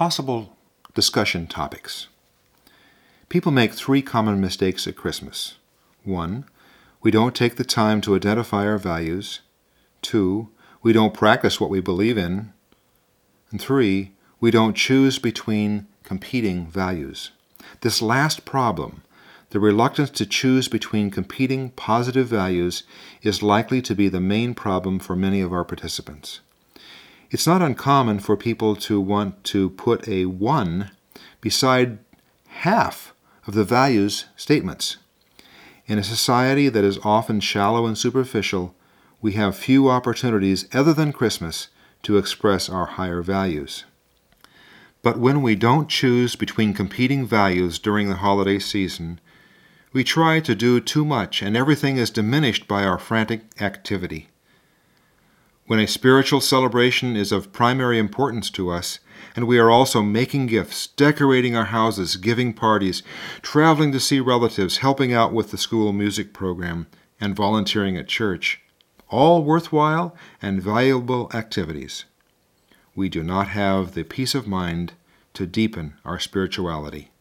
Possible discussion topics. People make 3 common mistakes at Christmas. 1. We don't take the time to identify our values. 2. We don't practice what we believe in. And 3. We don't choose between competing values. This last problem, the reluctance to choose between competing positive values, is likely to be the main problem for many of our participants. It's not uncommon for people to want to put a 1 beside half of the values statements. In a society that is often shallow and superficial, we have few opportunities other than Christmas to express our higher values. But when we don't choose between competing values during the holiday season, we try to do too much and everything is diminished by our frantic activity. When a spiritual celebration is of primary importance to us, and we are also making gifts, decorating our houses, giving parties, traveling to see relatives, helping out with the school music program, and volunteering at church, all worthwhile and valuable activities, we do not have the peace of mind to deepen our spirituality.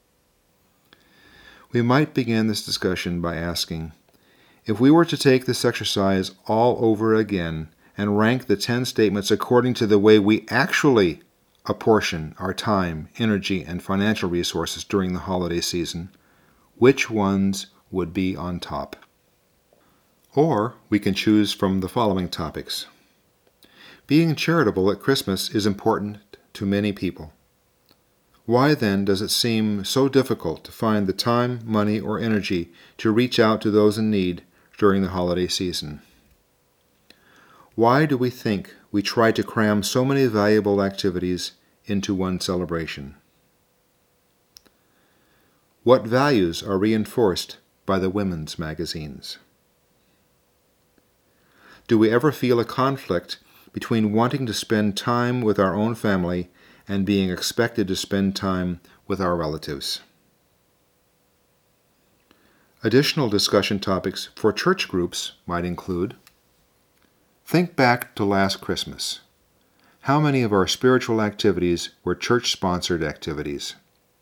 We might begin this discussion by asking, if we were to take this exercise all over again and rank the 10 statements according to the way we actually apportion our time, energy, and financial resources during the holiday season, which ones would be on top? Or we can choose from the following topics. Being charitable at Christmas is important to many people. Why then does it seem so difficult to find the time, money, or energy to reach out to those in need during the holiday season? Why do we think we try to cram so many valuable activities into one celebration? What values are reinforced by the women's magazines? Do we ever feel a conflict between wanting to spend time with our own family and being expected to spend time with our relatives? Additional discussion topics for church groups might include: think back to last Christmas. How many of our spiritual activities were church-sponsored activities?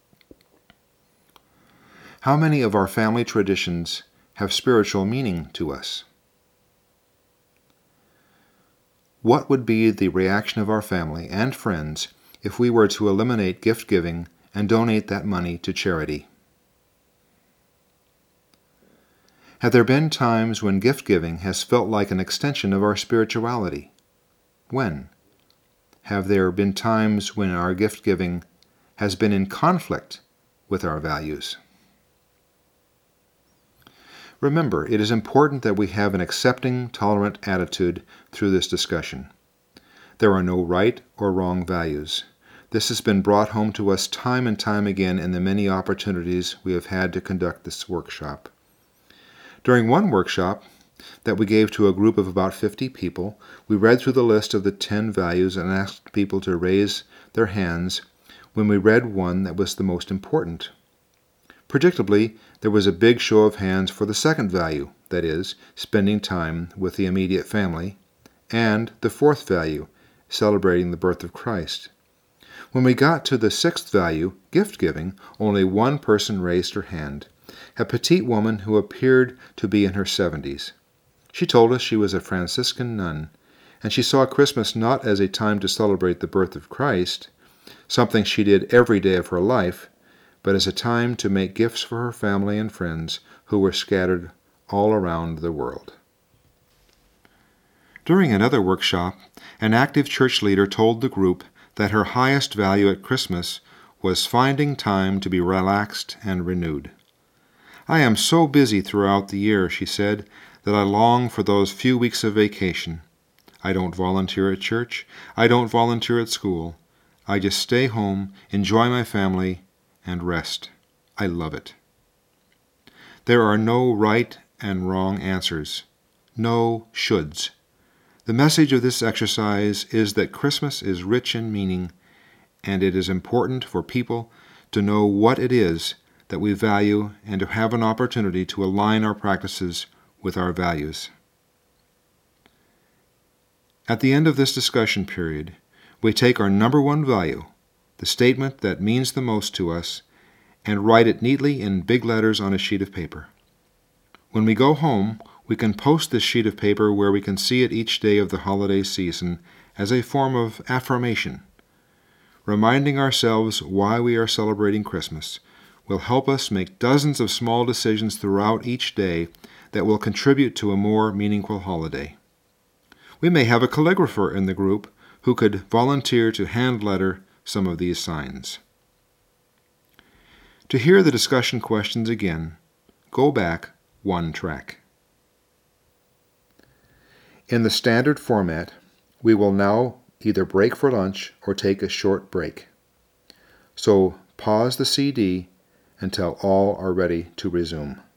How many of our family traditions have spiritual meaning to us? What would be the reaction of our family and friends if we were to eliminate gift giving and donate that money to charity? Have there been times when gift giving has felt like an extension of our spirituality? When? Have there been times when our gift giving has been in conflict with our values? Remember, it is important that we have an accepting, tolerant attitude through this discussion. There are no right or wrong values. This has been brought home to us time and time again in the many opportunities we have had to conduct this workshop. During one workshop that we gave to a group of about 50 people, we read through the list of the 10 values and asked people to raise their hands when we read one that was the most important. Predictably, there was a big show of hands for the second value, that is, spending time with the immediate family, and the fourth value, celebrating the birth of Christ. When we got to the 6th value, gift giving, only one person raised her hand, a petite woman who appeared to be in her 70s. She told us she was a Franciscan nun, and she saw Christmas not as a time to celebrate the birth of Christ, something she did every day of her life, but as a time to make gifts for her family and friends who were scattered all around the world. During another workshop, an active church leader told the group that her highest value at Christmas was finding time to be relaxed and renewed. "I am so busy throughout the year," she said, "that I long for those few weeks of vacation. I don't volunteer at church. I don't volunteer at school. I just stay home, enjoy my family, and rest. I love it." There are no right and wrong answers, no shoulds. The message of this exercise is that Christmas is rich in meaning, and it is important for people to know what it is that we value and to have an opportunity to align our practices with our values. At the end of this discussion period, we take our number one value, the statement that means the most to us, and write it neatly in big letters on a sheet of paper. When we go home, we can post this sheet of paper where we can see it each day of the holiday season as a form of affirmation. Reminding ourselves why we are celebrating Christmas will help us make dozens of small decisions throughout each day that will contribute to a more meaningful holiday. We may have a calligrapher in the group who could volunteer to hand-letter some of these signs. To hear the discussion questions again, go back one track. In the standard format, we will now either break for lunch or take a short break. So pause the CD until all are ready to resume.